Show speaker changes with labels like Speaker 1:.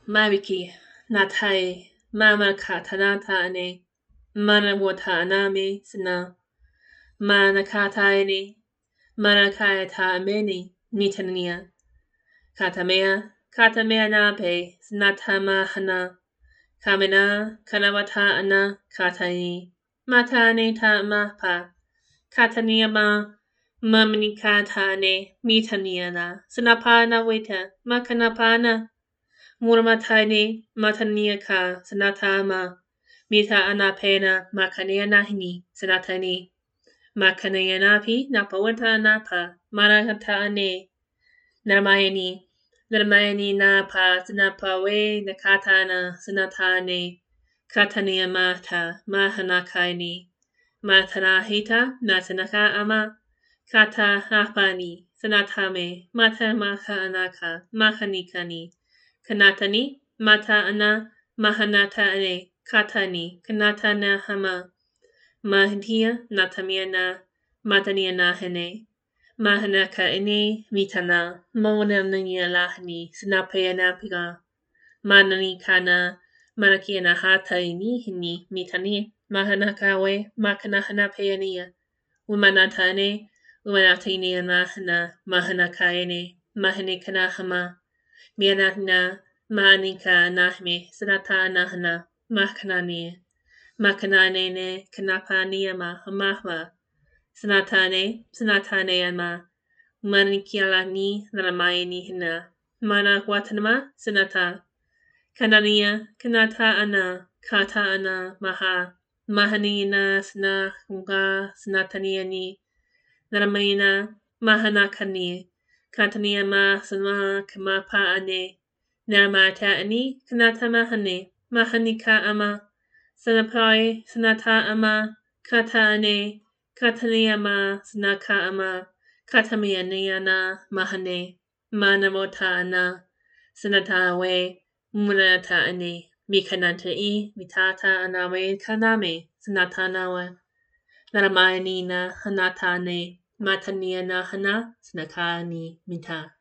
Speaker 1: Maviki, Natai, Mama Katanata ane, Manawata aname, Sna, Manakataini, Manakayata ameni, Nitania, Katamea nape, Snatama hana, Kamena, Kanawata ana, Katai, Matane ta mapa, Katania Mamni katane, Mitaniana, Snapana weta, Makanapana, Muramatane, Mataniaka, Sanatama, Mita anapena, Makaneanahini, Sanatani, Makaneanapi, Napawata napa, Marakataane, Narmayani napa, Sanapawe, Nakatana, Sanatane, Katania mata, Mahanakaini, Matanahita, Natanaka ama, Kata hapani, Sanatame, Mata maka anaka, Mahanikani, Kanatani, Mata ana, Mahanata ane, Katani, Kanatana hama, Mahadia, Natamiana, Mataniana hene, Mahanaka ine, Mitana, Monania lahani, Sinapeana piga, Manani kana, Manakiana hata ini, hini, Mitani, Mahanakawe, Makanahana peania, Umanatane, Umanatini mahana, Mahanakaene, Mahanikana hama, Mianatna, Manika nahme, Sanata nahana, Makanani, Makanane, Kanapaniama, Hamahma, Sanatane ama, Manikialani, Naramayani hina, Mana Watanama, Sanata, Kanania, Kanata ana, Kata ana, Maha, Mahanina, Sna, Hunga, Sanataniani, Naramina, Mahanakani, Kataniama, Sama, Kamapa ane, Naramata ani, Kanata mahane, Mahanika ama, Sanapai, Sanata ama, Kata ane, Kataniama, Sanaka ama, Katamianiana, Mahane, Manamota ana, Sanata we, Munata ane, Mikanata I, Mitata anawe, Kaname, Sanatanawa, Naramayani na Hanatane, Matania na Hana, Snakani, Mita.